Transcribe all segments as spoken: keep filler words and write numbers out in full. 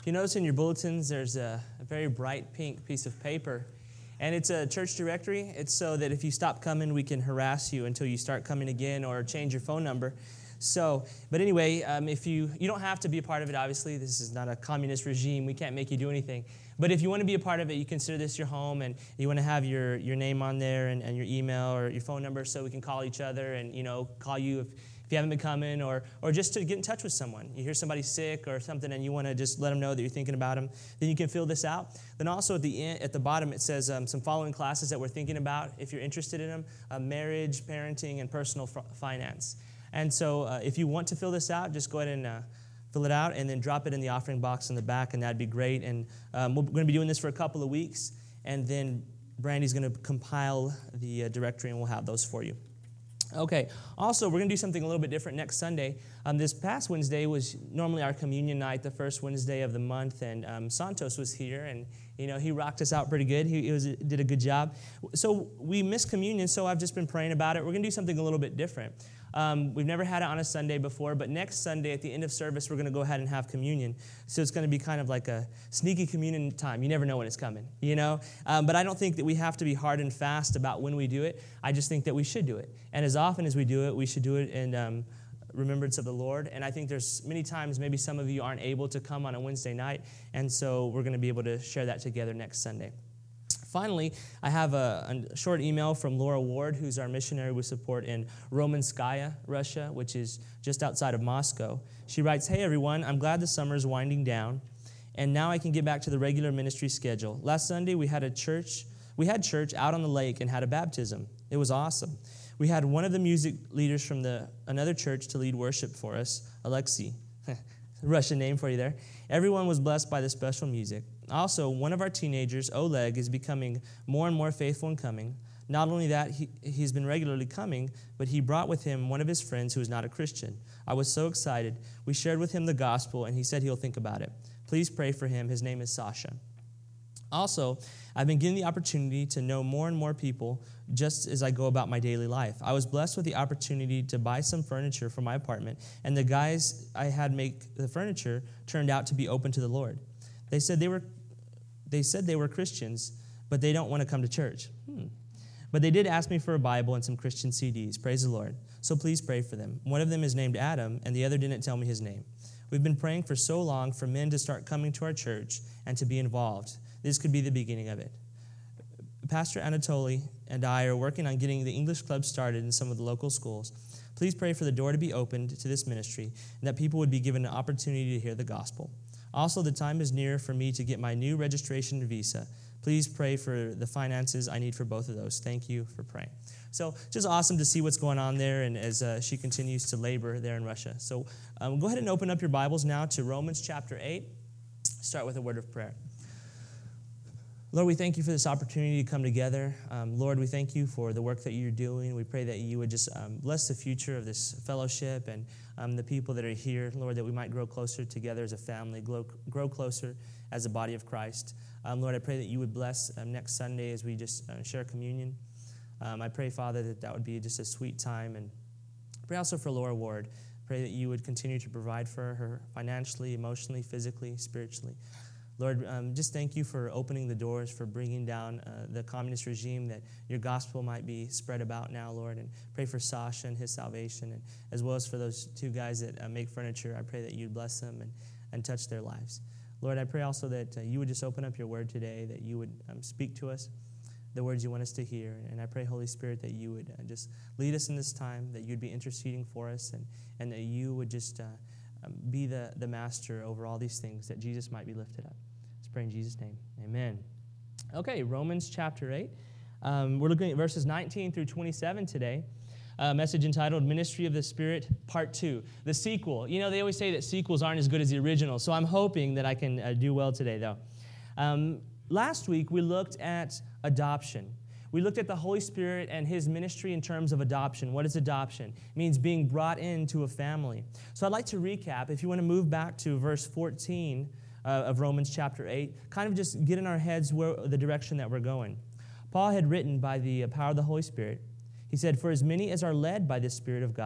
If you notice in your bulletins, there's a, a very bright pink piece of paper, and it's a church directory. It's so that if you stop coming, we can harass you until you start coming again or change your phone number. So, but anyway, um, if you, you don't have to be a part of it, obviously. This is not a communist regime. We can't make you do anything. But if you want to be a part of it, you consider this your home, and you want to have your, your name on there and, and your email or your phone number so we can call each other and, you know, call you if, if you haven't been coming, or or just to get in touch with someone. You hear somebody sick or something and you want to just let them know that you're thinking about them, then you can fill this out. Then also at the end, at the bottom, it says um, some following classes that we're thinking about if you're interested in them: uh, marriage, parenting, and personal f- finance. And so uh, if you want to fill this out, just go ahead and uh, fill it out and then drop it in the offering box in the back, and that'd be great. And um, we're going to be doing this for a couple of weeks, and then Brandy's going to compile the uh, directory, and we'll have those for you. Okay, also, we're going to do something a little bit different next Sunday. Um, this past Wednesday was normally our communion night, the first Wednesday of the month, and um, Santos was here, and, you know, he rocked us out pretty good. He, he was, did a good job. So we missed communion, so I've just been praying about it. We're going to do something a little bit different. Um, we've never had it on a Sunday before, but next Sunday at the end of service, we're going to go ahead and have communion. So it's going to be kind of like a sneaky communion time. You never know when it's coming, you know? Um, but I don't think that we have to be hard and fast about when we do it. I just think that we should do it. And as often as we do it, we should do it in um, remembrance of the Lord. And I think there's many times maybe some of you aren't able to come on a Wednesday night, and so we're going to be able to share that together next Sunday. Finally, I have a, a short email from Laura Ward, who's our missionary we support in Romanskaya, Russia, which is just outside of Moscow. She writes, "Hey everyone, I'm glad the summer is winding down, and now I can get back to the regular ministry schedule. Last Sunday we had a church, we had church out on the lake and had a baptism. It was awesome. We had one of the music leaders from the another church to lead worship for us, Alexei." Russian name for you there. Everyone was blessed by the special music. Also, one of our teenagers, Oleg, is becoming more and more faithful in coming. Not only that, he, he's been regularly coming, but he brought with him one of his friends who is not a Christian. I was so excited. We shared with him the gospel, and he said he'll think about it. Please pray for him. His name is Sasha. Also, I've been given the opportunity to know more and more people just as I go about my daily life. I was blessed with the opportunity to buy some furniture for my apartment, and the guys I had make the furniture turned out to be open to the Lord. They said they were, they said they were Christians, but they don't want to come to church. Hmm. But they did ask me for a Bible and some Christian C Ds. Praise the Lord. So please pray for them. One of them is named Adam, and the other didn't tell me his name. We've been praying for so long for men to start coming to our church and to be involved. This could be the beginning of it. Pastor Anatoly and I are working on getting the English club started in some of the local schools. Please pray for the door to be opened to this ministry and that people would be given an opportunity to hear the gospel. Also, the time is near for me to get my new registration visa. Please pray for the finances I need for both of those. Thank you for praying. So just awesome to see what's going on there, and as uh, she continues to labor there in Russia. So um, go ahead and open up your Bibles now to Romans chapter eight. Start with a word of prayer. Lord, we thank you for this opportunity to come together. Um, Lord, we thank you for the work that you're doing. We pray that you would just um, bless the future of this fellowship and um, the people that are here. Lord, that we might grow closer together as a family, grow, grow closer as a body of Christ. Um, Lord, I pray that you would bless um, next Sunday as we just uh, share communion. Um, I pray, Father, that that would be just a sweet time. And pray also for Laura Ward. Pray that you would continue to provide for her financially, emotionally, physically, spiritually. Lord, um, just thank you for opening the doors, for bringing down uh, the communist regime, that your gospel might be spread about now, Lord. And pray for Sasha and his salvation, and as well as for those two guys that uh, make furniture. I pray that you'd bless them and, and touch their lives. Lord, I pray also that uh, you would just open up your word today, that you would um, speak to us the words you want us to hear. And I pray, Holy Spirit, that you would uh, just lead us in this time, that you'd be interceding for us, and, and that you would just uh, um, be the, the master over all these things, that Jesus might be lifted up. Let's pray in Jesus' name. Amen. Okay, Romans chapter eight. Um, we're looking at verses nineteen through twenty-seven today. A message entitled Ministry of the Spirit, Part two, the sequel. You know, they always say that sequels aren't as good as the original, so I'm hoping that I can uh, do well today, though. Um, last week, we looked at adoption. We looked at the Holy Spirit and his ministry in terms of adoption. What is adoption? It means being brought into a family. So I'd like to recap. If you want to move back to verse fourteen uh, of Romans chapter eight, kind of just get in our heads where the direction that we're going. Paul had written by the power of the Holy Spirit, he said, "For as many as are led by the Spirit of God,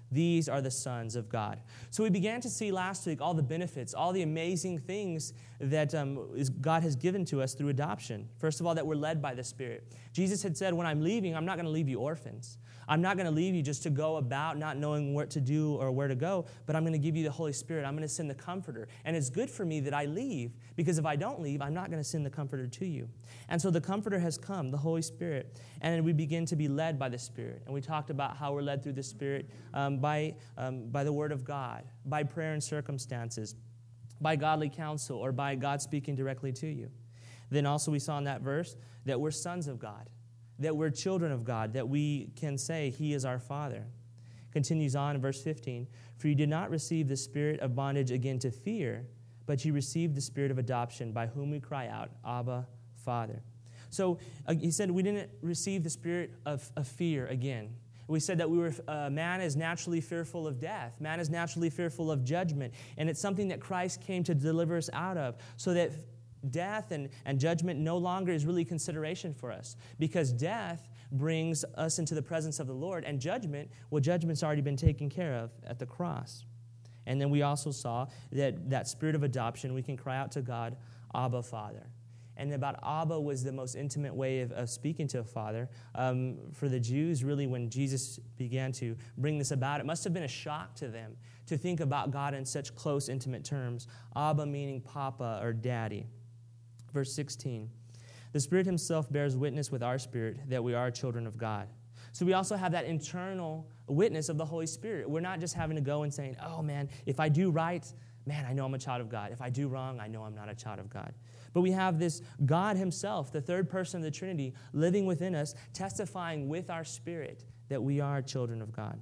These are the sons of God. So we began to see last week all the benefits, all the amazing things that um, is God has given to us through adoption. First of all, that we're led by the Spirit. Jesus had said, when I'm leaving, I'm not going to leave you orphans. I'm not going to leave you just to go about not knowing what to do or where to go, but I'm going to give you the Holy Spirit. I'm going to send the Comforter. And it's good for me that I leave, because if I don't leave, I'm not going to send the Comforter to you. And so the Comforter has come, the Holy Spirit, and we begin to be led by the Spirit. And we talked about how we're led through the Spirit um, by, um, by the Word of God, by prayer and circumstances, by godly counsel, or by God speaking directly to you. Then also we saw in that verse that we're sons of God, that we're children of God, that we can say He is our Father. Continues on in verse fifteen, for you did not receive the spirit of bondage again to fear, but you received the spirit of adoption, by whom we cry out, Abba, Father. So uh, he said we didn't receive the spirit of, of fear again. We said that we were uh, man is naturally fearful of death. Man is naturally fearful of judgment. And it's something that Christ came to deliver us out of, so that death and, and judgment no longer is really consideration for us, because death brings us into the presence of the Lord, and judgment, well, judgment's already been taken care of at the cross. And then we also saw that that spirit of adoption, we can cry out to God, Abba, Father. And about Abba was the most intimate way of, of speaking to a father. Um, for the Jews, really, when Jesus began to bring this about, it must have been a shock to them to think about God in such close, intimate terms. Abba meaning Papa or Daddy. Verse sixteen, the Spirit Himself bears witness with our spirit that we are children of God. So we also have that internal witness of the Holy Spirit. We're not just having to go and saying, oh man, if I do right, man, I know I'm a child of God. If I do wrong, I know I'm not a child of God. But we have this God Himself, the third person of the Trinity, living within us, testifying with our spirit that we are children of God.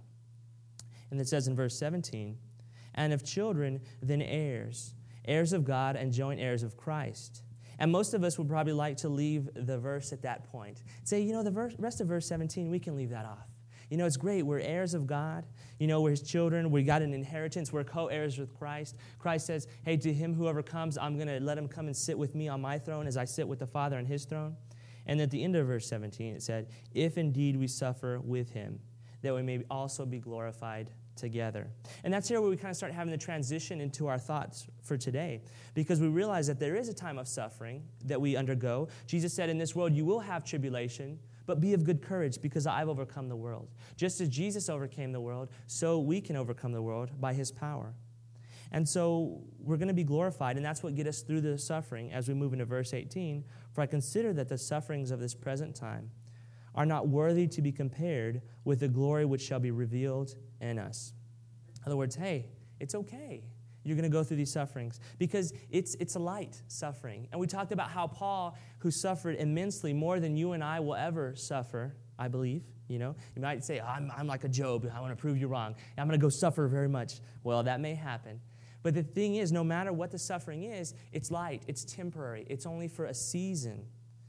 And it says in verse seventeen, and if children, then heirs, heirs of God and joint heirs of Christ. And most of us would probably like to leave the verse at that point. Say, you know, the verse, rest of verse seventeen, we can leave that off. You know, it's great. We're heirs of God. You know, we're His children. We got an inheritance. We're co-heirs with Christ. Christ says, hey, to him who overcomes, I'm going to let him come and sit with me on my throne as I sit with the Father on His throne. And at the end of verse seventeen, it said, if indeed we suffer with Him, that we may also be glorified together. And that's here where we kind of start having the transition into our thoughts for today, because we realize that there is a time of suffering that we undergo. Jesus said, in this world you will have tribulation, but be of good courage, because I've overcome the world. Just as Jesus overcame the world, so we can overcome the world by His power. And so we're going to be glorified, and that's what gets us through the suffering as we move into verse eighteen. For I consider that the sufferings of this present time are not worthy to be compared with the glory which shall be revealed in us. In other words, hey, it's okay. You're going to go through these sufferings, because it's it's a light suffering. And we talked about how Paul, who suffered immensely, more than you and I will ever suffer, I believe. You know, you might say, oh, I'm, I'm like a Job. I want to prove you wrong. I'm going to go suffer very much. Well, that may happen. But the thing is, no matter what the suffering is, it's light. It's temporary. It's only for a season.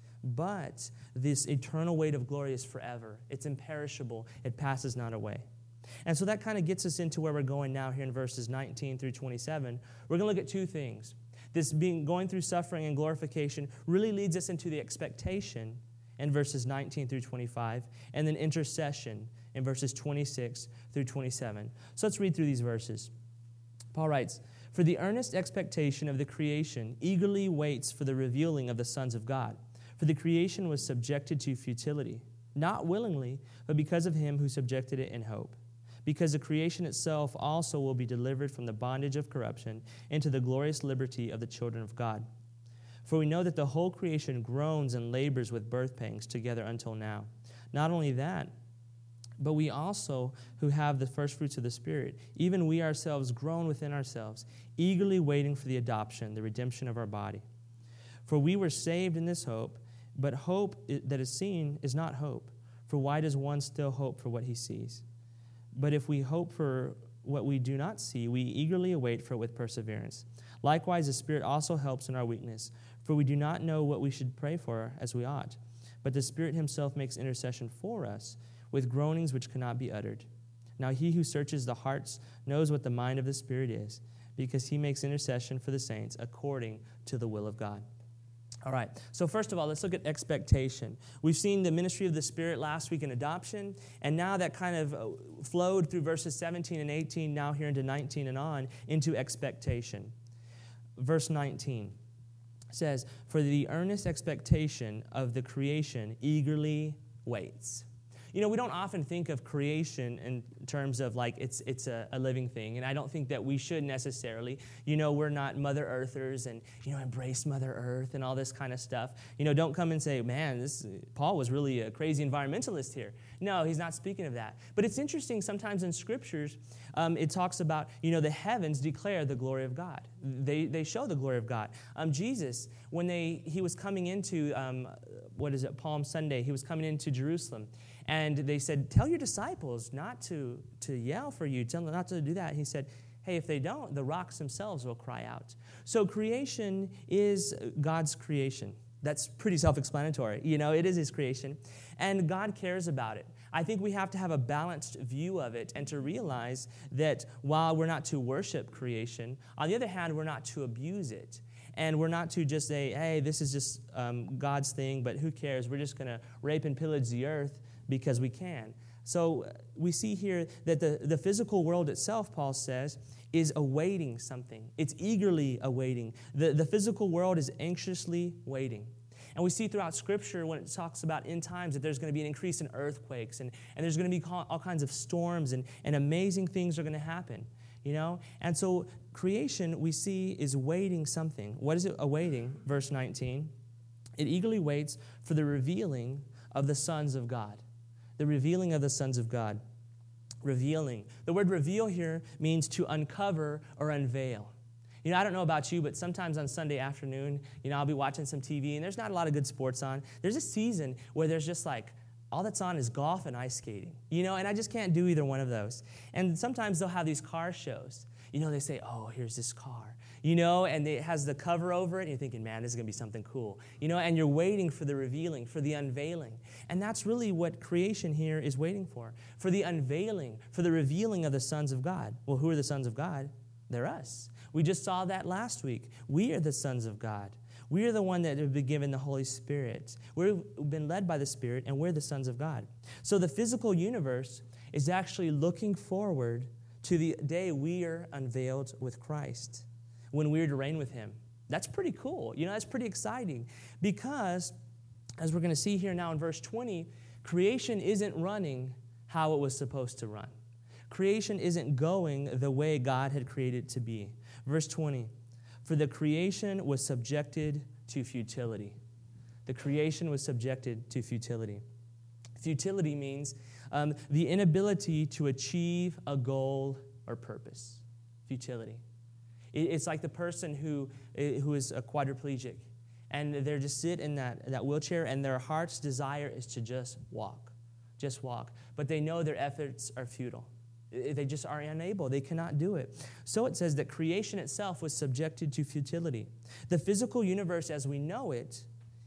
But this eternal weight of glory is forever. It's imperishable. It passes not away. And so that kind of gets us into where we're going now here in verses nineteen through twenty-seven. We're going to look at two things. This being going through suffering and glorification really leads us into the expectation in verses nineteen through twenty-five, and then intercession in verses twenty-six through twenty-seven. So let's read through these verses. Paul writes, for the earnest expectation of the creation eagerly waits for the revealing of the sons of God. For the creation was subjected to futility, not willingly, but because of Him who subjected it in hope. Because the creation itself also will be delivered from the bondage of corruption into the glorious liberty of the children of God. For we know that the whole creation groans and labors with birth pangs together until now. Not only that, but we also who have the first fruits of the Spirit, even we ourselves groan within ourselves, eagerly waiting for the adoption, the redemption of our body. For we were saved in this hope, but hope that is seen is not hope. For why does one still hope for what he sees? But if we hope for what we do not see, we eagerly await for it with perseverance. Likewise, the Spirit also helps in our weakness, for we do not know what we should pray for as we ought. But the Spirit Himself makes intercession for us with groanings which cannot be uttered. Now He who searches the hearts knows what the mind of the Spirit is, because He makes intercession for the saints according to the will of God. All right, so first of all, let's look at expectation. We've seen the ministry of the Spirit last week in adoption, and now that kind of flowed through verses seventeen and eighteen, now here into nineteen and on, into expectation. Verse nineteen says, "For the earnest expectation of the creation eagerly waits." You know, we don't often think of creation in terms of like it's it's a, a living thing, and I don't think that we should necessarily. You know, we're not Mother Earthers and, you know, embrace Mother Earth and all this kind of stuff. You know, don't come and say, man, this Paul was really a crazy environmentalist here. No, he's not speaking of that. But it's interesting, sometimes in Scriptures, um, it talks about, you know, the heavens declare the glory of God. They they show the glory of God. Um, Jesus, when they he was coming into, um, what is it, Palm Sunday, he was coming into Jerusalem. And they said, tell your disciples not to, to yell for you, tell them not to do that. He said, hey, if they don't, the rocks themselves will cry out. So creation is God's creation. That's pretty self-explanatory. You know, it is his creation. And God cares about it. I think we have to have a balanced view of it and to realize that while we're not to worship creation, on the other hand, we're not to abuse it. And we're not to just say, hey, this is just um, God's thing, but who cares? We're just going to rape and pillage the earth because we can. So we see here that the, the physical world itself, Paul says, is awaiting something. It's eagerly awaiting. The, the physical world is anxiously waiting. And we see throughout Scripture when it talks about end times that there's going to be an increase in earthquakes and, and there's going to be all kinds of storms and, and amazing things are going to happen. You know? And so creation, we see, is waiting something. What is it awaiting? Verse nineteen. It eagerly waits for the revealing of the sons of God. The revealing of the sons of God. Revealing. The word reveal here means to uncover or unveil. You know, I don't know about you, but sometimes on Sunday afternoon, you know, I'll be watching some T V, and there's not a lot of good sports on. There's a season where there's just like, all that's on is golf and ice skating, you know, and I just can't do either one of those. And sometimes they'll have these car shows. You know, they say, oh, here's this car, you know, and it has the cover over it, and you're thinking, man, this is going to be something cool, you know, and you're waiting for the revealing, for the unveiling. And that's really what creation here is waiting for, for the unveiling, for the revealing of the sons of God. Well, who are the sons of God? They're us. We just saw that last week. We are the sons of God. We are the one that have been given the Holy Spirit. We've been led by the Spirit, and we're the sons of God. So the physical universe is actually looking forward to the day we are unveiled with Christ, when we're to reign with him. That's pretty cool. You know, that's pretty exciting because, as we're going to see here now in verse twenty, creation isn't running how it was supposed to run. Creation isn't going the way God had created it to be. Verse twenty, for the creation was subjected to futility. The creation was subjected to futility. Futility means um, the inability to achieve a goal or purpose. Futility. It, it's like the person who, who is a quadriplegic, and they're just sit in that, that wheelchair, and their heart's desire is to just walk. Just walk. But they know their efforts are futile. They just are unable. They cannot do it. So it says that creation itself was subjected to futility. The physical universe as we know it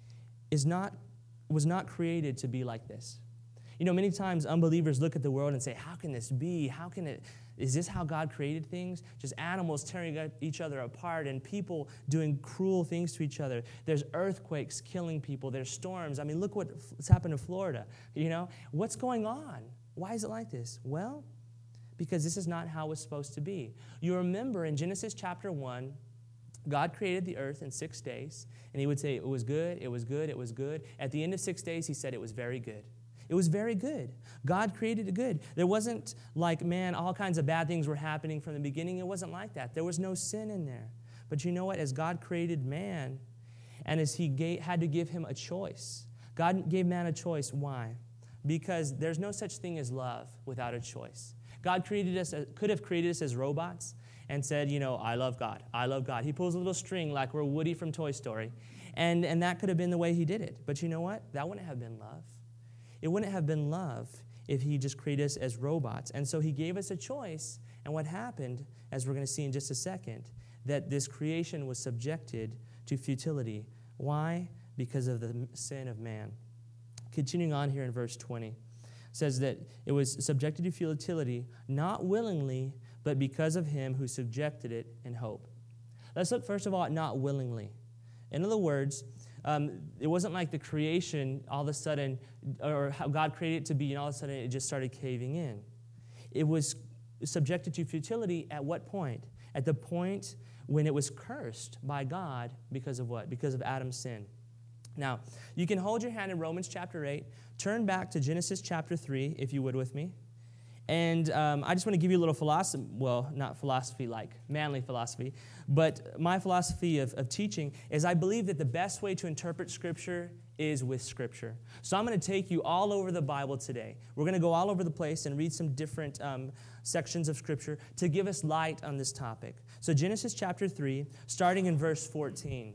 is not, was not created to be like this. You know, many times unbelievers look at the world and say, how can this be? How can it, is this how God created things? Just animals tearing each other apart and people doing cruel things to each other. There's earthquakes killing people. There's storms. I mean, look what's happened in Florida. You know, what's going on? Why is it like this? Well, because this is not how it was supposed to be. You remember in Genesis chapter one, God created the earth in six days, and he would say, it was good, it was good, it was good. At the end of six days, he said it was very good. It was very good. God created it good. There wasn't like, man, all kinds of bad things were happening from the beginning. It wasn't like that. There was no sin in there. But you know what? As God created man, and as he gave, had to give him a choice, God gave man a choice. Why? Because there's no such thing as love without a choice. God created us, could have created us as robots and said, you know, I love God. I love God. He pulls a little string like we're Woody from Toy Story. And, and that could have been the way he did it. But you know what? That wouldn't have been love. It wouldn't have been love if he just created us as robots. And so he gave us a choice. And what happened, as we're going to see in just a second, that this creation was subjected to futility. Why? Because of the sin of man. Continuing on here in verse twenty. Says that it was subjected to futility, not willingly, but because of him who subjected it in hope. Let's look first of all at not willingly. In other words, um, it wasn't like the creation all of a sudden, or how God created it to be, and all of a sudden it just started caving in. It was subjected to futility at what point? At the point when it was cursed by God because of what? Because of Adam's sin. Now, you can hold your hand in Romans chapter eight. Turn back to Genesis chapter three, if you would, with me. And um, I just want to give you a little philosophy, well, not philosophy like manly philosophy, but my philosophy of, of teaching is I believe that the best way to interpret Scripture is with Scripture. So I'm going to take you all over the Bible today. We're going to go all over the place and read some different um, sections of Scripture to give us light on this topic. So Genesis chapter three, starting in verse fourteen.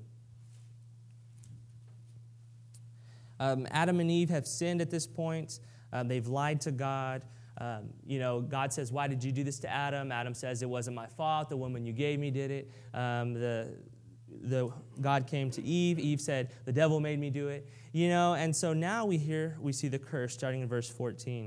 Um, Adam and Eve have sinned at this point. Um, they've lied to God. Um, you know, God says, why did you do this to Adam? Adam says, it wasn't my fault. The woman you gave me did it. Um, the, the God came to Eve. Eve said, the devil made me do it. You know, and so now we hear, we see the curse starting in verse fourteen.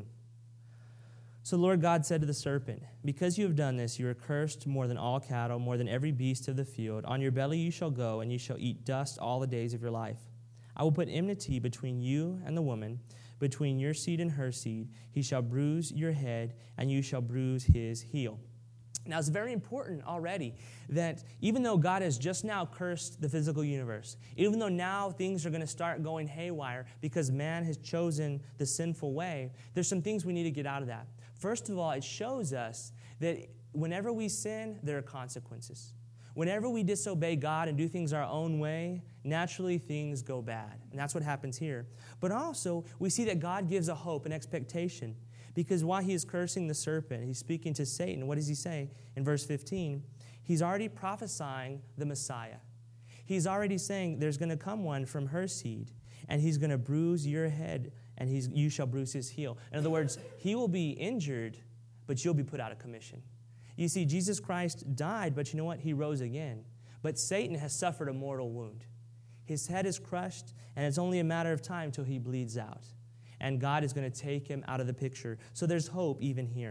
So the Lord God said to the serpent, because you have done this, you are cursed more than all cattle, more than every beast of the field. On your belly you shall go, and you shall eat dust all the days of your life. I will put enmity between you and the woman, between your seed and her seed. He shall bruise your head, and you shall bruise his heel. Now, it's very important already that even though God has just now cursed the physical universe, even though now things are going to start going haywire because man has chosen the sinful way, there's some things we need to get out of that. First of all, it shows us that whenever we sin, there are consequences. Whenever we disobey God and do things our own way, naturally things go bad. And that's what happens here. But also, we see that God gives a hope, an expectation. Because while he is cursing the serpent, he's speaking to Satan. What does he say in verse fifteen? He's already prophesying the Messiah. He's already saying there's going to come one from her seed, and he's going to bruise your head, and he's, you shall bruise his heel. In other words, he will be injured, but you'll be put out of commission. You see, Jesus Christ died, but you know what? He rose again. But Satan has suffered a mortal wound. His head is crushed, and it's only a matter of time till he bleeds out. And God is going to take him out of the picture. So there's hope even here.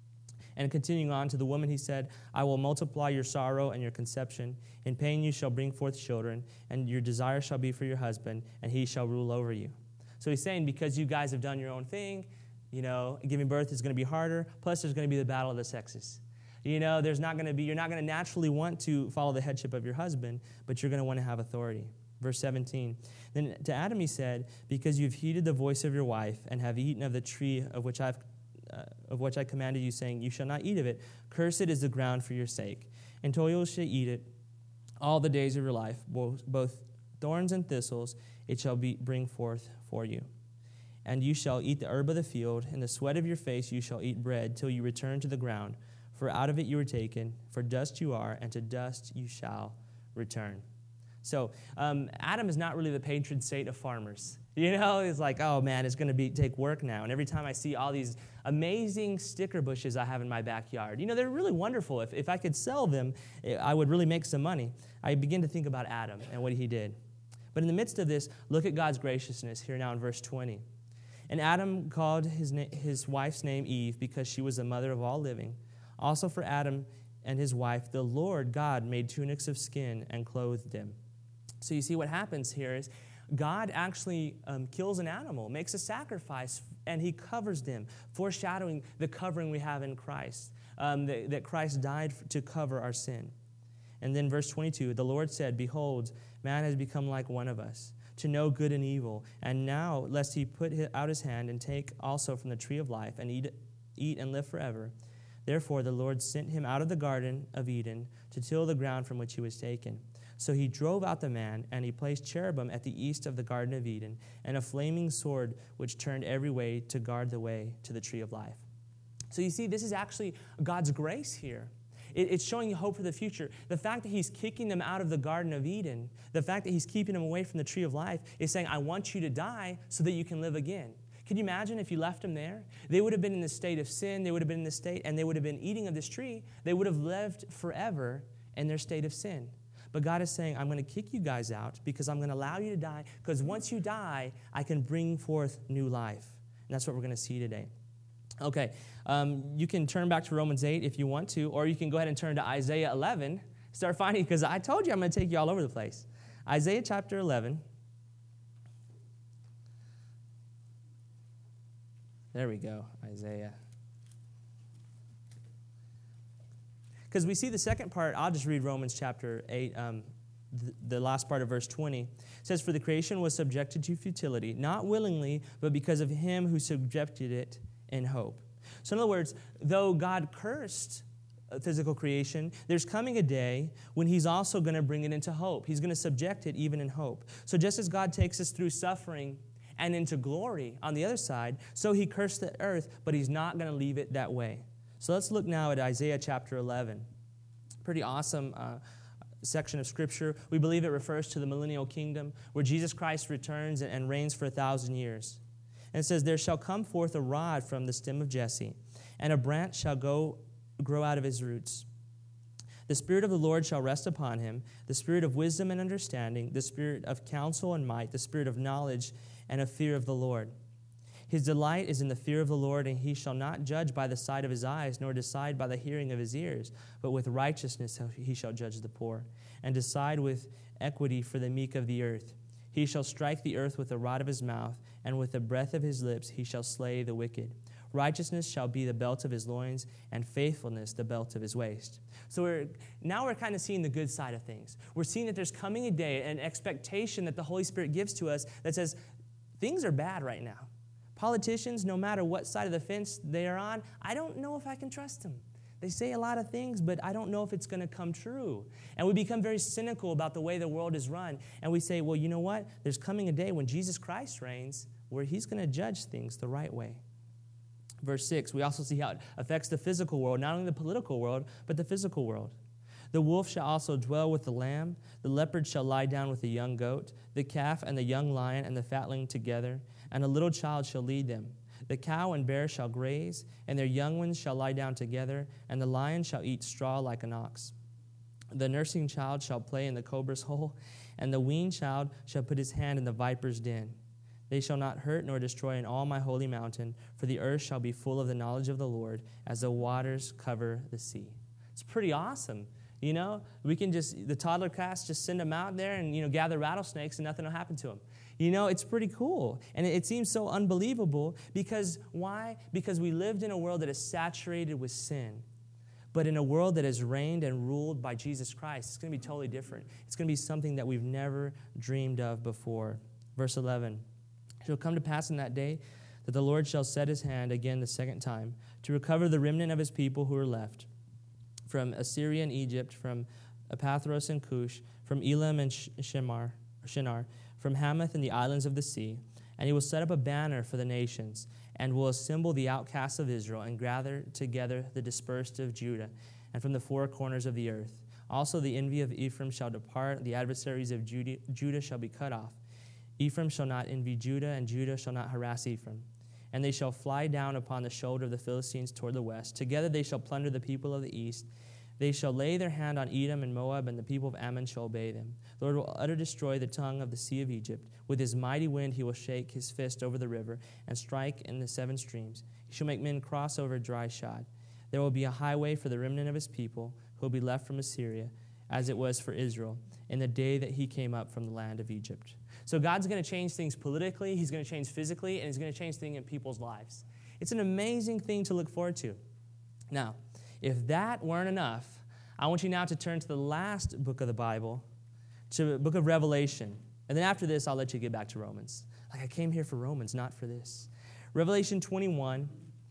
And continuing on to the woman, he said, I will multiply your sorrow and your conception. In pain you shall bring forth children, and your desire shall be for your husband, and he shall rule over you. So he's saying, because you guys have done your own thing, you know, giving birth is going to be harder. Plus, there's going to be the battle of the sexes. You know, there's not going to be, you're not going to naturally want to follow the headship of your husband, but you're going to want to have authority. Verse seventeen, then to Adam he said, because you've heeded the voice of your wife and have eaten of the tree of which I've uh, of which I commanded you, saying, you shall not eat of it. Cursed is the ground for your sake. And toil shall eat it all the days of your life, both, both thorns and thistles it shall be bring forth for you. And you shall eat the herb of the field, in the sweat of your face you shall eat bread, till you return to the ground. For out of it you were taken, for dust you are, and to dust you shall return. So um, Adam is not really the patron saint of farmers. You know, it's like, oh man, it's going to be take work now. And every time I see all these amazing sticker bushes I have in my backyard, you know, they're really wonderful. If, if I could sell them, I would really make some money. I begin to think about Adam and what he did. But in the midst of this, look at God's graciousness here now in verse twenty. And Adam called his, na- his wife's name Eve because she was the mother of all living. Also for Adam and his wife, the Lord God made tunics of skin and clothed them. So you see what happens here is God actually um, kills an animal, makes a sacrifice, and he covers them, foreshadowing the covering we have in Christ, um, that, that Christ died to cover our sin. And then verse twenty-two, the Lord said, behold, man has become like one of us, to know good and evil. And now, lest he put out his hand and take also from the tree of life and eat, eat and live forever. Therefore the Lord sent him out of the Garden of Eden to till the ground from which he was taken. So he drove out the man, and he placed cherubim at the east of the Garden of Eden, and a flaming sword which turned every way to guard the way to the tree of life. So you see, this is actually God's grace here. It, it's showing you hope for the future. The fact that he's kicking them out of the Garden of Eden, the fact that he's keeping them away from the tree of life, is saying, I want you to die so that you can live again. Can you imagine if you left them there? They would have been in the state of sin. They would have been in the state, and they would have been eating of this tree. They would have lived forever in their state of sin. But God is saying, I'm going to kick you guys out because I'm going to allow you to die, because once you die, I can bring forth new life. And that's what we're going to see today. Okay, um, you can turn back to Romans eight if you want to, or you can go ahead and turn to Isaiah eleven. Start finding, because I told you I'm going to take you all over the place. Isaiah chapter eleven. There we go, Isaiah. Because we see the second part, I'll just read Romans chapter eight, um, the, the last part of verse twenty. It says, "For the creation was subjected to futility, not willingly, but because of him who subjected it in hope." So in other words, though God cursed physical creation, there's coming a day when he's also going to bring it into hope. He's going to subject it even in hope. So just as God takes us through suffering and into glory on the other side, so he cursed the earth, but he's not going to leave it that way. So let's look now at Isaiah chapter eleven. Pretty awesome uh, section of Scripture. We believe it refers to the millennial kingdom where Jesus Christ returns and, and reigns for a thousand years. And it says, "There shall come forth a rod from the stem of Jesse, and a branch shall go grow out of his roots. The Spirit of the Lord shall rest upon him, the Spirit of wisdom and understanding, the Spirit of counsel and might, the Spirit of knowledge and of fear of the Lord. His delight is in the fear of the Lord, and he shall not judge by the sight of his eyes, nor decide by the hearing of his ears, but with righteousness he shall judge the poor, and decide with equity for the meek of the earth. He shall strike the earth with the rod of his mouth, and with the breath of his lips he shall slay the wicked. Righteousness shall be the belt of his loins, and faithfulness the belt of his waist." So we're, now we're kind of seeing the good side of things. We're seeing that there's coming a day, an expectation that the Holy Spirit gives to us that says, things are bad right now. Politicians, no matter what side of the fence they are on, I don't know if I can trust them. They say a lot of things, but I don't know if it's going to come true. And we become very cynical about the way the world is run. And we say, well, you know what? There's coming a day when Jesus Christ reigns where he's going to judge things the right way. Verse six, we also see how it affects the physical world, not only the political world, but the physical world. "The wolf shall also dwell with the lamb. The leopard shall lie down with the young goat. The calf and the young lion and the fatling together. And a little child shall lead them. The cow and bear shall graze, and their young ones shall lie down together. And the lion shall eat straw like an ox. The nursing child shall play in the cobra's hole, and the weaned child shall put his hand in the viper's den. They shall not hurt nor destroy in all my holy mountain, for the earth shall be full of the knowledge of the Lord as the waters cover the sea." It's pretty awesome. You know, we can just, the toddler class, just send them out there and, you know, gather rattlesnakes and nothing will happen to them. You know, it's pretty cool. And it, it seems so unbelievable because, why? Because we lived in a world that is saturated with sin. But in a world that is reigned and ruled by Jesus Christ, it's going to be totally different. It's going to be something that we've never dreamed of before. Verse eleven, "It shall come to pass in that day that the Lord shall set his hand again the second time to recover the remnant of his people who are left, from Assyria and Egypt, from Epathros and Cush, from Elam and Shinar, Shinar, from Hamath and the islands of the sea. And he will set up a banner for the nations, and will assemble the outcasts of Israel, and gather together the dispersed of Judah, and from the four corners of the earth. Also the envy of Ephraim shall depart, the adversaries of Judah, Judah shall be cut off. Ephraim shall not envy Judah, and Judah shall not harass Ephraim. And they shall fly down upon the shoulder of the Philistines toward the west. Together they shall plunder the people of the east. They shall lay their hand on Edom and Moab, and the people of Ammon shall obey them. The Lord will utter destroy the tongue of the sea of Egypt. With his mighty wind he will shake his fist over the river, and strike in the seven streams. He shall make men cross over dry shod. There will be a highway for the remnant of his people, who will be left from Assyria, as it was for Israel, in the day that he came up from the land of Egypt." So God's going to change things politically, he's going to change physically, and he's going to change things in people's lives. It's an amazing thing to look forward to. Now, if that weren't enough, I want you now to turn to the last book of the Bible, to the book of Revelation. And then after this, I'll let you get back to Romans. Like, I came here for Romans, not for this. Revelation twenty-one.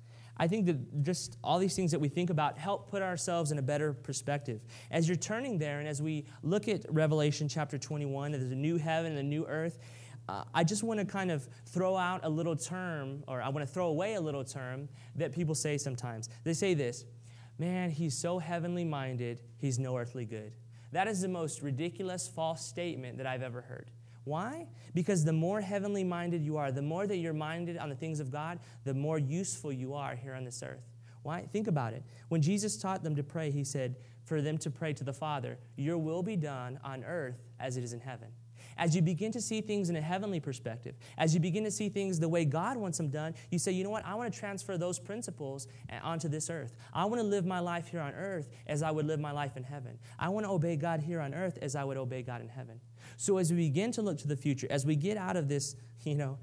I think that just all these things that we think about help put ourselves in a better perspective. As you're turning there, and as we look at Revelation chapter twenty-one, there's a new heaven and a new earth, uh, I just want to kind of throw out a little term, or I want to throw away a little term that people say sometimes. They say this: "Man, he's so heavenly minded, he's no earthly good." That is the most ridiculous, false statement that I've ever heard. Why? Because the more heavenly minded you are, the more that you're minded on the things of God, the more useful you are here on this earth. Why? Think about it. When Jesus taught them to pray, he said for them to pray to the Father, "Your will be done on earth as it is in heaven." As you begin to see things in a heavenly perspective, as you begin to see things the way God wants them done, you say, you know what, I want to transfer those principles onto this earth. I want to live my life here on earth as I would live my life in heaven. I want to obey God here on earth as I would obey God in heaven. So as we begin to look to the future, as we get out of this, you know,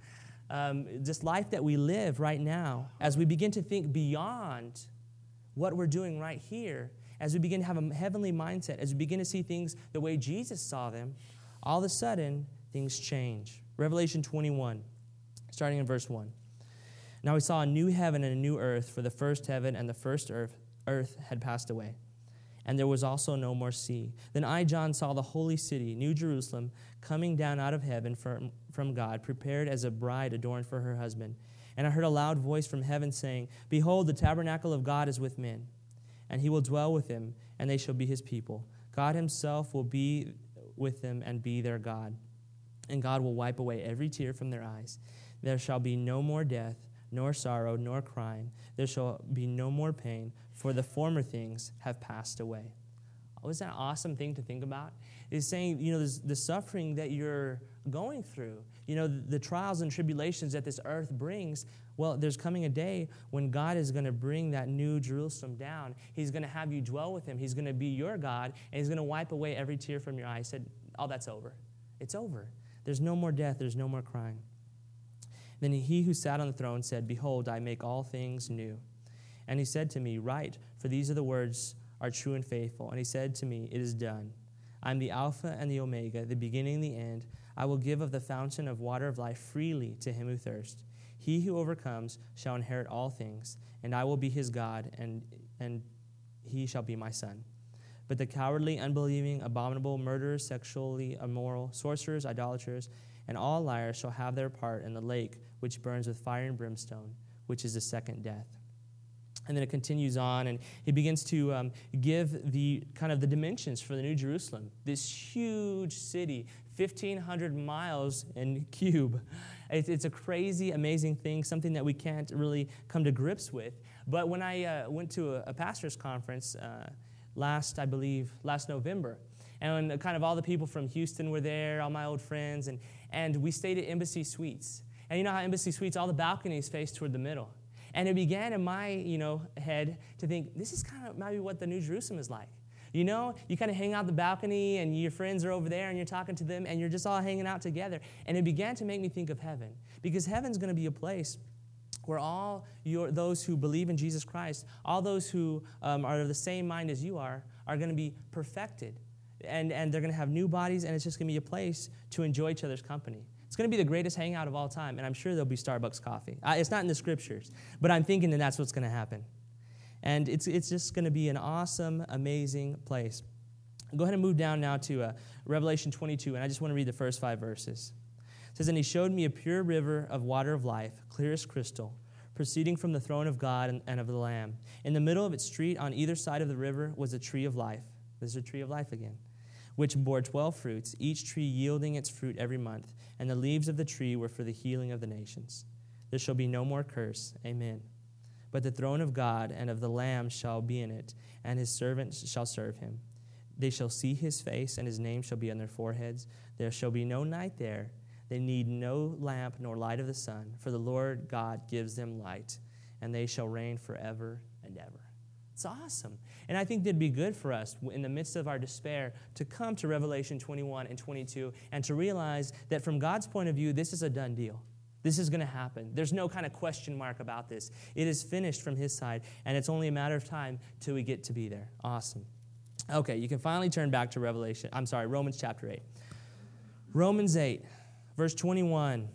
um, this life that we live right now, as we begin to think beyond what we're doing right here, as we begin to have a heavenly mindset, as we begin to see things the way Jesus saw them, all of a sudden, things change. Revelation twenty-one, starting in verse one. Now we saw a new heaven and a new earth, for the first heaven and the first earth, earth had passed away, and there was also no more sea. Then I, John, saw the holy city, New Jerusalem, coming down out of heaven from, from God, prepared as a bride adorned for her husband. And I heard a loud voice from heaven saying, Behold, the tabernacle of God is with men, and he will dwell with them, and they shall be his people. God himself will be with them and be their God. And God will wipe away every tear from their eyes. There shall be no more death, nor sorrow, nor crying. There shall be no more pain, for the former things have passed away. Oh, isn't that an awesome thing to think about? It's saying, you know, the suffering that you're going through, you know, the, the trials and tribulations that this earth brings, well, there's coming a day when God is going to bring that new Jerusalem down. He's going to have you dwell with him. He's going to be your God, and he's going to wipe away every tear from your eye. He said, oh, that's over. It's over. There's no more death. There's no more crying. Then he who sat on the throne said, Behold, I make all things new. And he said to me, Write, for these are the words are true and faithful. And he said to me, It is done. I am the Alpha and the Omega, the beginning and the end. I will give of the fountain of water of life freely to him who thirsts. He who overcomes shall inherit all things, and I will be his God, and, and he shall be my son. But the cowardly, unbelieving, abominable, murderers, sexually immoral, sorcerers, idolaters, and all liars shall have their part in the lake which burns with fire and brimstone, which is the second death. And then it continues on, and he begins to um, give the kind of the dimensions for the New Jerusalem, this huge city, fifteen hundred miles in cube. It's, it's a crazy, amazing thing, something that we can't really come to grips with. But when I uh, went to a, a pastor's conference uh, last, I believe, last November, and kind of all the people from Houston were there, all my old friends, and, and we stayed at Embassy Suites. And you know how Embassy Suites, all the balconies face toward the middle. And it began in my, you know, head to think, this is kind of maybe what the New Jerusalem is like. You know, you kind of hang out the balcony, and your friends are over there, and you're talking to them, and you're just all hanging out together. And it began to make me think of heaven, because heaven's going to be a place where all your, those who believe in Jesus Christ, all those who um, are of the same mind as you are, are going to be perfected. And, and they're going to have new bodies, and it's just going to be a place to enjoy each other's company. It's going to be the greatest hangout of all time, and I'm sure there'll be Starbucks coffee. Uh, it's not in the scriptures, but I'm thinking that that's what's going to happen. And it's it's just going to be an awesome, amazing place. Go ahead and move down now to uh, Revelation twenty-two, and I just want to read the first five verses. It says, And he showed me a pure river of water of life, clear as crystal, proceeding from the throne of God and, and of the Lamb. In the middle of its street, on either side of the river, was a tree of life. There's a tree of life again, which bore twelve fruits, each tree yielding its fruit every month. And the leaves of the tree were for the healing of the nations. There shall be no more curse. Amen. But the throne of God and of the Lamb shall be in it, and his servants shall serve him. They shall see his face, and his name shall be on their foreheads. There shall be no night there. They need no lamp nor light of the sun, for the Lord God gives them light, and they shall reign forever and ever. It's awesome. And I think that'd be good for us in the midst of our despair to come to Revelation twenty-one and twenty-two and to realize that from God's point of view, this is a done deal. This is going to happen. There's no kind of question mark about this. It is finished from his side, and it's only a matter of time till we get to be there. Awesome. Okay, you can finally turn back to Revelation. I'm sorry, Romans chapter eight. Romans eight, verse twenty-one.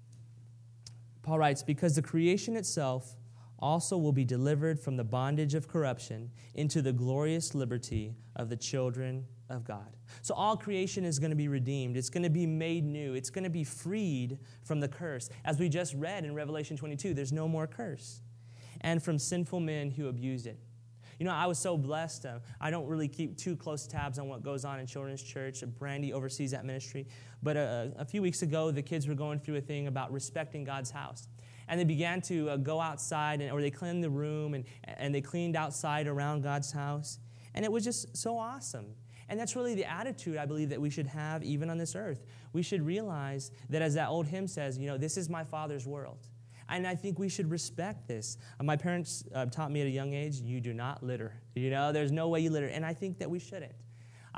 Paul writes, Because the creation itself also will be delivered from the bondage of corruption into the glorious liberty of the children of God. So all creation is going to be redeemed. It's going to be made new. It's going to be freed from the curse. As we just read in Revelation twenty-two, there's no more curse. And from sinful men who abused it. You know, I was so blessed. Uh, I don't really keep too close tabs on what goes on in Children's Church. Brandy oversees that ministry. But uh, a few weeks ago, the kids were going through a thing about respecting God's house. And they began to uh, go outside, and, or they cleaned the room, and, and they cleaned outside around God's house. And it was just so awesome. And that's really the attitude I believe that we should have even on this earth. We should realize that, as that old hymn says, you know, this is my Father's world. And I think we should respect this. Uh, my parents uh, taught me at a young age, you do not litter. You know, there's no way you litter. And I think that we shouldn't.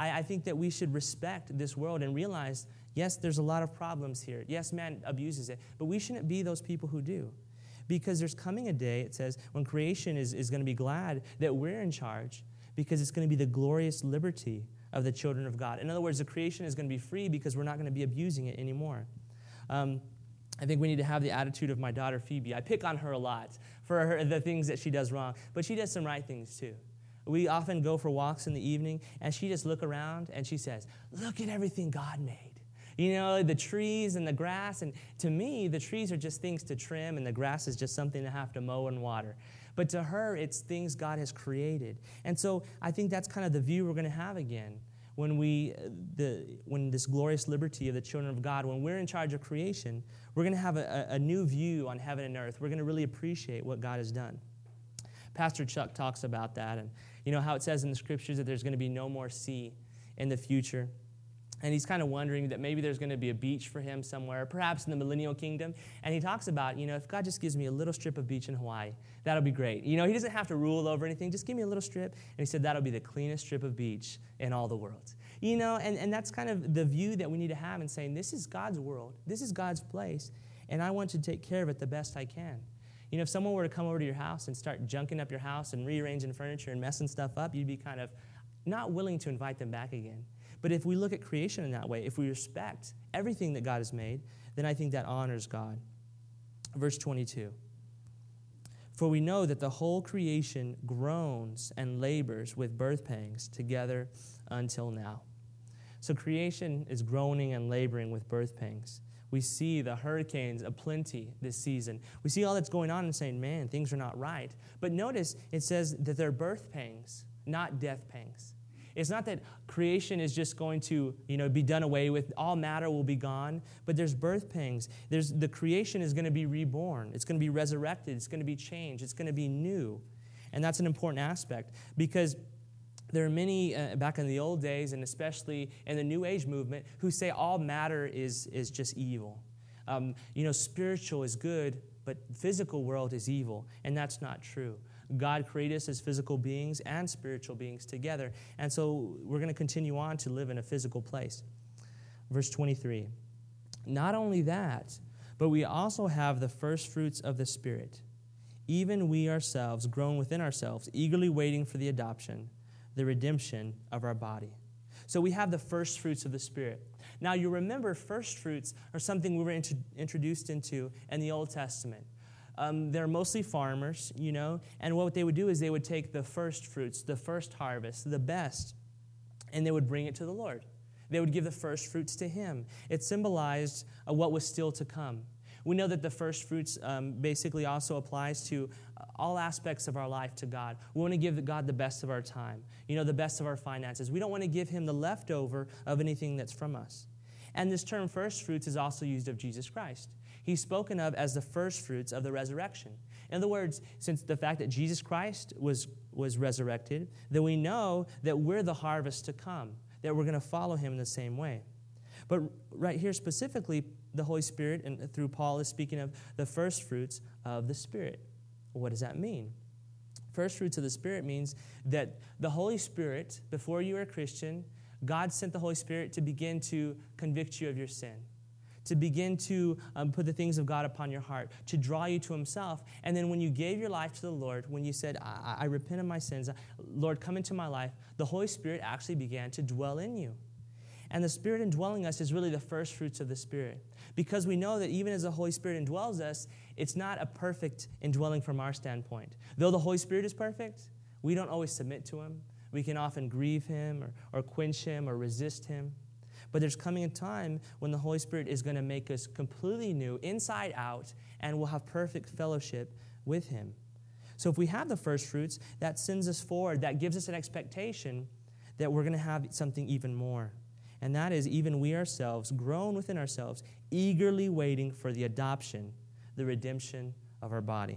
I, I think that we should respect this world and realize, yes, there's a lot of problems here. Yes, man abuses it, but we shouldn't be those people who do. Because there's coming a day, it says, when creation is, is going to be glad that we're in charge, because it's going to be the glorious liberty of the children of God. In other words, the creation is going to be free because we're not going to be abusing it anymore. Um, I think we need to have the attitude of my daughter, Phoebe. I pick on her a lot for her, the things that she does wrong, but she does some right things too. We often go for walks in the evening, and she just look around, and she says, look at everything God made. You know, the trees and the grass, and to me, the trees are just things to trim, and the grass is just something to have to mow and water. But to her, it's things God has created. And so I think that's kind of the view we're going to have again when we, the when this glorious liberty of the children of God, when we're in charge of creation, we're going to have a, a new view on heaven and earth. We're going to really appreciate what God has done. Pastor Chuck talks about that, and you know how it says in the scriptures that there's going to be no more sea in the future. And he's kind of wondering that maybe there's going to be a beach for him somewhere, perhaps in the millennial kingdom. And he talks about, you know, if God just gives me a little strip of beach in Hawaii, that'll be great. You know, he doesn't have to rule over anything. Just give me a little strip. And he said that'll be the cleanest strip of beach in all the world. You know, and, and that's kind of the view that we need to have in saying, this is God's world. This is God's place. And I want to take care of it the best I can. You know, if someone were to come over to your house and start junking up your house and rearranging furniture and messing stuff up, you'd be kind of not willing to invite them back again. But if we look at creation in that way, if we respect everything that God has made, then I think that honors God. Verse twenty-two. For we know that the whole creation groans and labors with birth pangs together until now. So creation is groaning and laboring with birth pangs. We see the hurricanes aplenty this season. We see all that's going on and saying, man, things are not right. But notice it says that they're birth pangs, not death pangs. It's not that creation is just going to, you know, be done away with. All matter will be gone. But there's birth pangs. There's the creation is going to be reborn. It's going to be resurrected. It's going to be changed. It's going to be new. And that's an important aspect because there are many uh, back in the old days, and especially in the New Age movement, who say all matter is, is just evil. Um, you know, spiritual is good, but physical world is evil. And that's not true. God created us as physical beings and spiritual beings together. And so we're going to continue on to live in a physical place. Verse twenty-three. Not only that, but we also have the first fruits of the Spirit. Even we ourselves, grown within ourselves, eagerly waiting for the adoption, the redemption of our body. So we have the first fruits of the Spirit. Now you remember first fruits are something we were int- introduced into in the Old Testament. Um, they're mostly farmers, you know, and what they would do is they would take the first fruits, the first harvest, the best, and they would bring it to the Lord. They would give the first fruits to Him. It symbolized uh, what was still to come. We know that the first fruits um, basically also applies to all aspects of our life to God. We want to give God the best of our time, you know, the best of our finances. We don't want to give Him the leftover of anything that's from us. And this term first fruits is also used of Jesus Christ. He's spoken of as the first fruits of the resurrection. In other words, since the fact that Jesus Christ was, was resurrected, then we know that we're the harvest to come, that we're going to follow Him in the same way. But right here specifically, the Holy Spirit, and through Paul, is speaking of the first fruits of the Spirit. What does that mean? First fruits of the Spirit means that the Holy Spirit, before you were a Christian, God sent the Holy Spirit to begin to convict you of your sin, to begin to um, put the things of God upon your heart, to draw you to Himself. And then when you gave your life to the Lord, when you said, I, I repent of my sins, Lord, come into my life, the Holy Spirit actually began to dwell in you. And the Spirit indwelling us is really the first fruits of the Spirit. Because we know that even as the Holy Spirit indwells us, it's not a perfect indwelling from our standpoint. Though the Holy Spirit is perfect, we don't always submit to Him. We can often grieve Him or, or quench Him or resist Him. But there's coming a time when the Holy Spirit is going to make us completely new, inside out, and we'll have perfect fellowship with Him. So if we have the first fruits, that sends us forward. That gives us an expectation that we're going to have something even more. And that is even we ourselves, grown within ourselves, eagerly waiting for the adoption, the redemption of our body.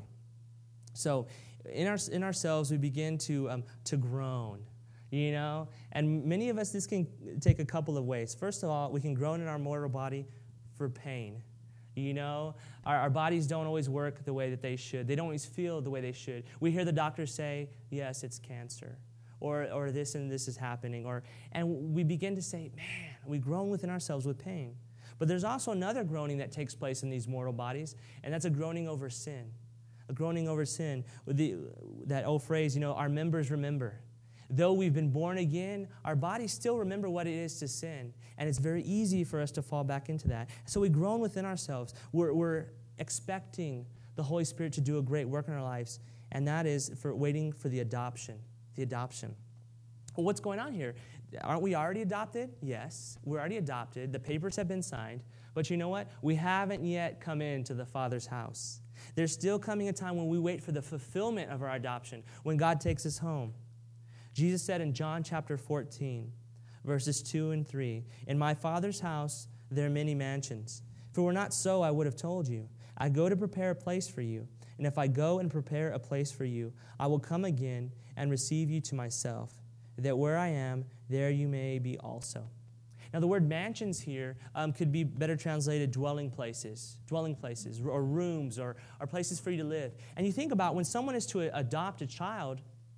So in our in ourselves, we begin to um, to groan. You know, and many of us, this can take a couple of ways. First of all, we can groan in our mortal body for pain. You know, our, our bodies don't always work the way that they should. They don't always feel the way they should. We hear the doctors say, yes, it's cancer. or or this and this is happening, or and we begin to say, man, we groan within ourselves with pain. But there's also another groaning that takes place in these mortal bodies, and that's a groaning over sin. A groaning over sin. With the, that old phrase, you know, our members remember. Though we've been born again, our bodies still remember what it is to sin. And it's very easy for us to fall back into that. So we groan within ourselves. We're, we're expecting the Holy Spirit to do a great work in our lives, and that is for waiting for the adoption. The adoption. Well, what's going on here? Aren't we already adopted? Yes, we're already adopted. The papers have been signed. But you know what? We haven't yet come into the Father's house. There's still coming a time when we wait for the fulfillment of our adoption, when God takes us home. Jesus said in John chapter fourteen, verses two and three, "In my Father's house there are many mansions. If it were not so, I would have told you. I go to prepare a place for you. And if I go and prepare a place for you, I will come again and receive you to myself, that where I am, there you may be also." Now, the word mansions here um, could be better translated dwelling places, dwelling places, or rooms, or, or places for you to live. And you think about when someone is to adopt a child,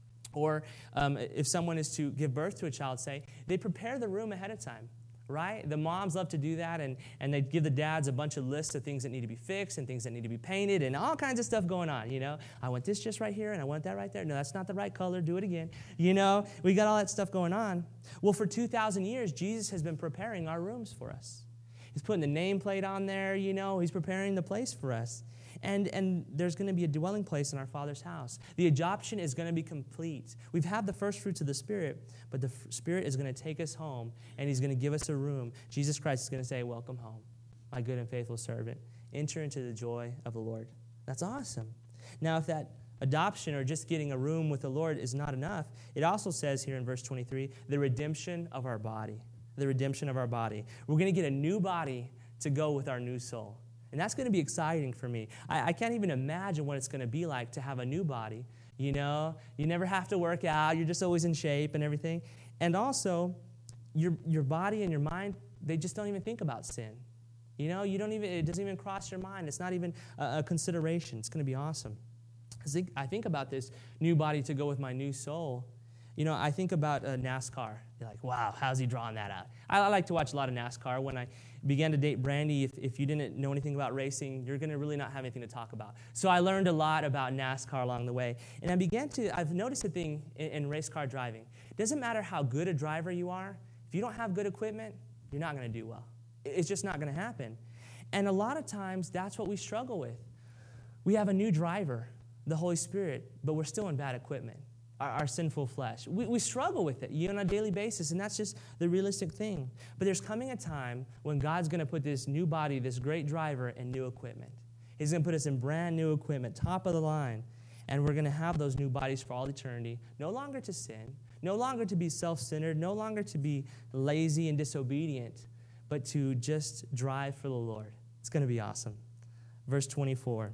or um, if someone is to give birth to a child, say, they prepare the room ahead of time, right? The moms love to do that, and, and they give the dads a bunch of lists of things that need to be fixed and things that need to be painted and all kinds of stuff going on, you know? I want this just right here, and I want that right there. No, that's not the right color. Do it again. You know, we got all that stuff going on. Well, for two thousand years, Jesus has been preparing our rooms for us. He's putting the nameplate on there, you know. He's preparing the place for us. And, and there's going to be a dwelling place in our Father's house. The adoption is going to be complete. We've had the first fruits of the Spirit, but the f- Spirit is going to take us home, and He's going to give us a room. Jesus Christ is going to say, "Welcome home, my good and faithful servant. Enter into the joy of the Lord." That's awesome. Now, if that adoption or just getting a room with the Lord is not enough, it also says here in verse twenty-three, the redemption of our body. The redemption of our body. We're going to get a new body to go with our new soul. And that's going to be exciting for me. I, I can't even imagine what it's going to be like to have a new body. You know, you never have to work out. You're just always in shape and everything. And also, your your body and your mind, they just don't even think about sin. You know, you don't even, it doesn't even cross your mind. It's not even a, a consideration. It's going to be awesome. I think, I think about this new body to go with my new soul. You know, I think about uh, NASCAR. You're like, wow, how's he drawing that out? I, I like to watch a lot of NASCAR. When I began to date Brandy, if, if you didn't know anything about racing, you're going to really not have anything to talk about. So I learned a lot about NASCAR along the way. And I began to, I've noticed a thing in, in race car driving. It doesn't matter how good a driver you are. If you don't have good equipment, you're not going to do well. It's just not going to happen. And a lot of times, that's what we struggle with. We have a new driver, the Holy Spirit, but we're still in bad equipment. Our, our sinful flesh. We, we struggle with it you know, on a daily basis, and that's just the realistic thing. But there's coming a time when God's going to put this new body, this great driver, in new equipment. He's going to put us in brand new equipment, top of the line, and we're going to have those new bodies for all eternity, no longer to sin, no longer to be self-centered, no longer to be lazy and disobedient, but to just drive for the Lord. It's going to be awesome. Verse twenty-four,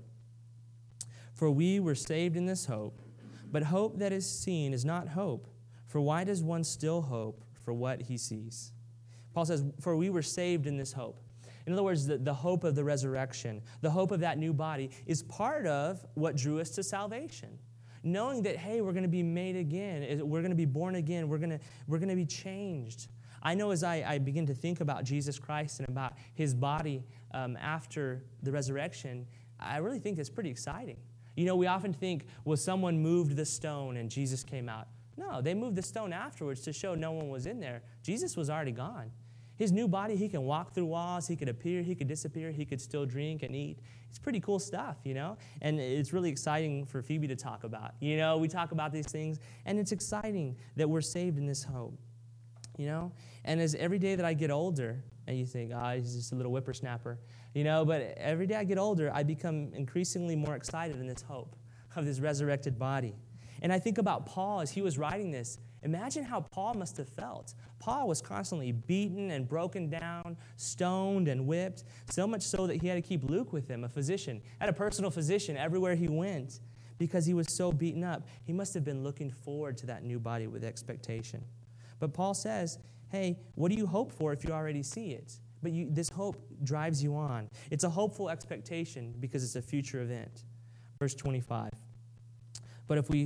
"For we were saved in this hope, but hope that is seen is not hope. For why does one still hope for what he sees?" Paul says, for we were saved in this hope. In other words, the, the hope of the resurrection, the hope of that new body is part of what drew us to salvation. Knowing that, hey, we're going to be made again. We're going to be born again. We're going to, we're going to be changed. I know as I, I begin to think about Jesus Christ and about his body um, after the resurrection, I really think it's pretty exciting. You know, we often think, well, someone moved the stone and Jesus came out. No, they moved the stone afterwards to show no one was in there. Jesus was already gone. His new body, he can walk through walls, he could appear, he could disappear, he could still drink and eat. It's pretty cool stuff, you know? And it's really exciting for Phoebe to talk about. You know, we talk about these things, and it's exciting that we're saved in this hope, you know? And as every day that I get older, and you think, ah, oh, he's just a little whippersnapper, you know, but every day I get older, I become increasingly more excited in this hope of this resurrected body. And I think about Paul as he was writing this. Imagine how Paul must have felt. Paul was constantly beaten and broken down, stoned and whipped, so much so that he had to keep Luke with him, a physician, had a personal physician everywhere he went because he was so beaten up. He must have been looking forward to that new body with expectation. But Paul says, hey, what do you hope for if you already see it? But you, this hope drives you on. It's a hopeful expectation because it's a future event. Verse twenty-five. But if we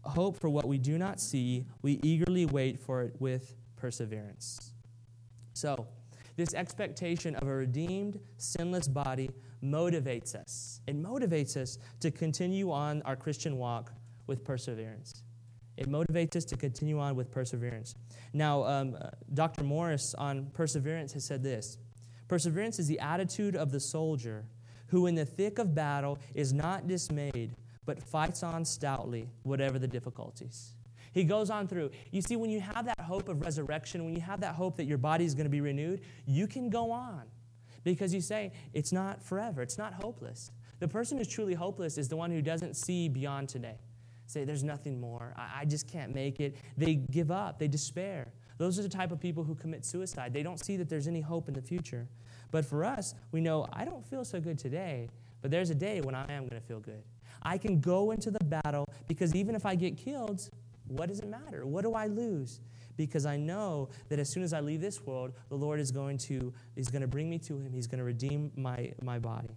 hope for what we do not see, we eagerly wait for it with perseverance. So, this expectation of a redeemed, sinless body motivates us. It motivates us to continue on our Christian walk with perseverance. It motivates us to continue on with perseverance. Now, um, Doctor Morris on perseverance has said this: perseverance is the attitude of the soldier who in the thick of battle is not dismayed, but fights on stoutly, whatever the difficulties. He goes on through. You see, when you have that hope of resurrection, when you have that hope that your body is going to be renewed, you can go on because you say, it's not forever. It's not hopeless. The person who's truly hopeless is the one who doesn't see beyond today. Say, there's nothing more. I, I just can't make it. They give up. They despair. Those are the type of people who commit suicide. They don't see that there's any hope in the future. But for us, we know, I don't feel so good today, but there's a day when I am going to feel good. I can go into the battle because even if I get killed, what does it matter? What do I lose? Because I know that as soon as I leave this world, the Lord is going to is going to bring me to him. He's going to redeem my, my body.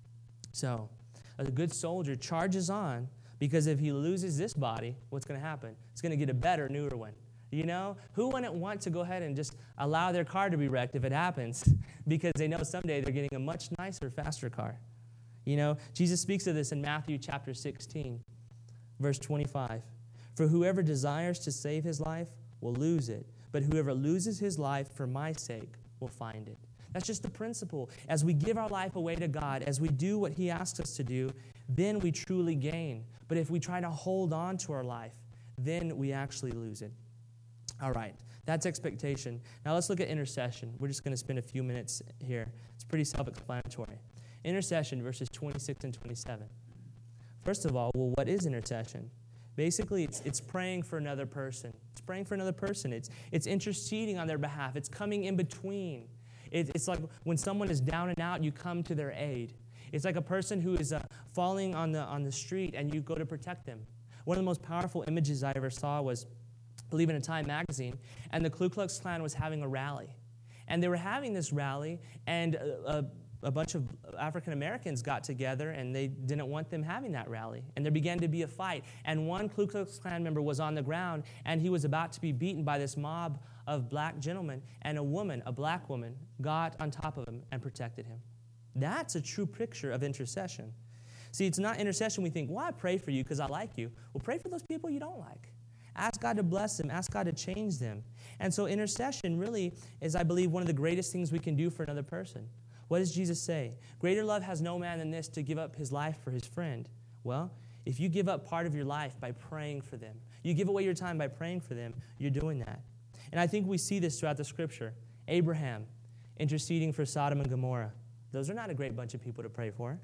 So a good soldier charges on because if he loses this body, what's going to happen? It's going to get a better, newer one. You know, who wouldn't want to go ahead and just allow their car to be wrecked if it happens because they know someday they're getting a much nicer, faster car? You know, Jesus speaks of this in Matthew chapter sixteen, verse twenty-five. For whoever desires to save his life will lose it, but whoever loses his life for my sake will find it. That's just the principle. As we give our life away to God, as we do what he asks us to do, then we truly gain. But if we try to hold on to our life, then we actually lose it. All right, that's expectation. Now let's look at intercession. We're just going to spend a few minutes here. It's pretty self-explanatory. Intercession, verses twenty-six and twenty-seven. First of all, well, what is intercession? Basically, it's it's praying for another person. It's praying for another person. It's it's interceding on their behalf. It's coming in between. It, it's like when someone is down and out, you come to their aid. It's like a person who is uh, falling on the on the street, and you go to protect them. One of the most powerful images I ever saw was, I believe, in a Time magazine, and the Ku Klux Klan was having a rally. And they were having this rally, and a, a, a bunch of African Americans got together, and they didn't want them having that rally. And there began to be a fight. And one Ku Klux Klan member was on the ground, and he was about to be beaten by this mob of black gentlemen, and a woman, a black woman, got on top of him and protected him. That's a true picture of intercession. See, it's not intercession we think, well, I pray for you because I like you. Well, pray for those people you don't like. Ask God to bless them. Ask God to change them. And so intercession really is, I believe, one of the greatest things we can do for another person. What does Jesus say? Greater love has no man than this, to give up his life for his friend. Well, if you give up part of your life by praying for them, you give away your time by praying for them, you're doing that. And I think we see this throughout the Scripture. Abraham interceding for Sodom and Gomorrah. Those are not a great bunch of people to pray for.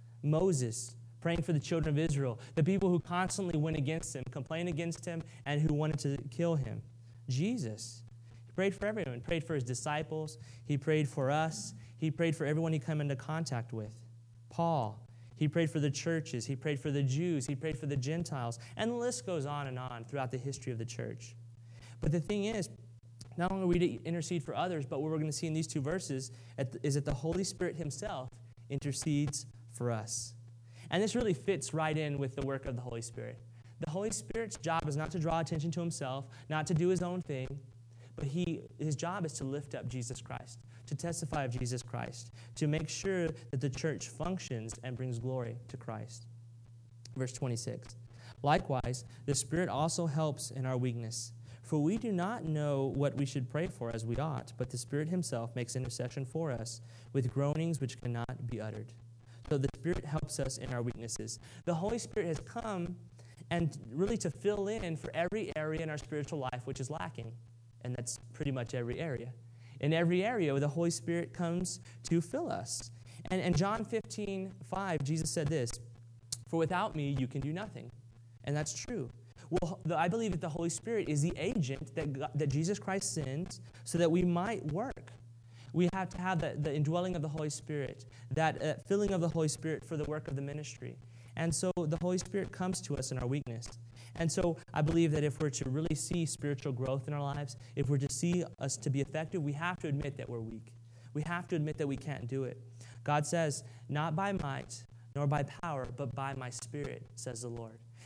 Moses praying for the children of Israel, the people who constantly went against him, complained against him, and who wanted to kill him. Jesus, he prayed for everyone. He prayed for his disciples. He prayed for us. He prayed for everyone he came into contact with. Paul, he prayed for the churches. He prayed for the Jews. He prayed for the Gentiles. And the list goes on and on throughout the history of the church. But the thing is, not only are we to intercede for others, but what we're going to see in these two verses is that the Holy Spirit himself intercedes for us. And this really fits right in with the work of the Holy Spirit. The Holy Spirit's job is not to draw attention to himself, not to do his own thing, but he his job is to lift up Jesus Christ, to testify of Jesus Christ, to make sure that the church functions and brings glory to Christ. Verse twenty-six. Likewise, the Spirit also helps in our weakness. For we do not know what we should pray for as we ought, but the Spirit himself makes intercession for us with groanings which cannot be uttered. So the Spirit helps us in our weaknesses. The Holy Spirit has come and really to fill in for every area in our spiritual life which is lacking. And that's pretty much every area. In every area where the Holy Spirit comes to fill us. And in John fifteen five, Jesus said this, "For without me you can do nothing." And that's true. Well, the, I believe that the Holy Spirit is the agent that, God, that Jesus Christ sends so that we might work. We have to have the, the indwelling of the Holy Spirit, that uh, filling of the Holy Spirit for the work of the ministry. And so the Holy Spirit comes to us in our weakness. And so I believe that if we're to really see spiritual growth in our lives, if we're to see us to be effective, we have to admit that we're weak. We have to admit that we can't do it. God says, not by might nor by power, but by my Spirit, says the Lord.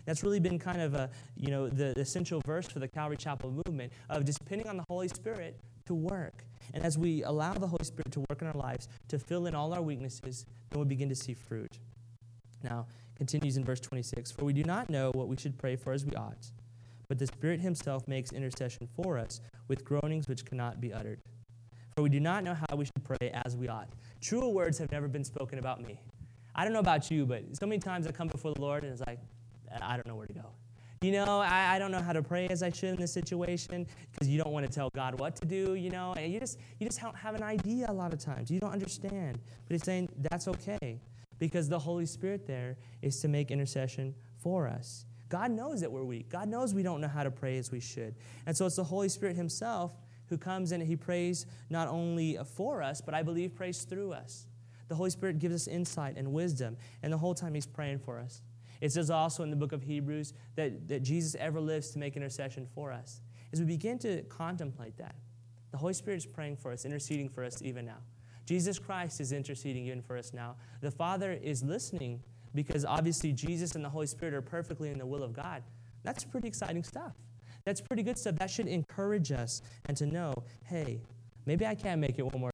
That's really been kind of a, you know, the, the essential verse for the Calvary Chapel movement of just depending on the Holy Spirit to work. And as we allow the Holy Spirit to work in our lives, to fill in all our weaknesses, then we begin to see fruit. Now, continues in verse twenty-six, for we do not know what we should pray for as we ought, but the Spirit himself makes intercession for us with groanings which cannot be uttered. For we do not know how we should pray as we ought. Truer words have never been spoken about me. I don't know about you, but so many times I come before the Lord and it's like, I don't know where to go. You know, I, I don't know how to pray as I should in this situation because you don't want to tell God what to do, you know, and you just you just don't have an idea a lot of times. You don't understand. But he's saying that's okay because the Holy Spirit there is to make intercession for us. God knows that we're weak. God knows we don't know how to pray as we should. And so it's the Holy Spirit himself who comes and he prays not only for us, but I believe prays through us. The Holy Spirit gives us insight and wisdom, and the whole time he's praying for us. It says also in the book of Hebrews that, that Jesus ever lives to make intercession for us. As we begin to contemplate that, the Holy Spirit is praying for us, interceding for us even now. Jesus Christ is interceding even for us now. The Father is listening because obviously Jesus and the Holy Spirit are perfectly in the will of God. That's pretty exciting stuff. That's pretty good stuff. That should encourage us and to know, hey, maybe I can make it one more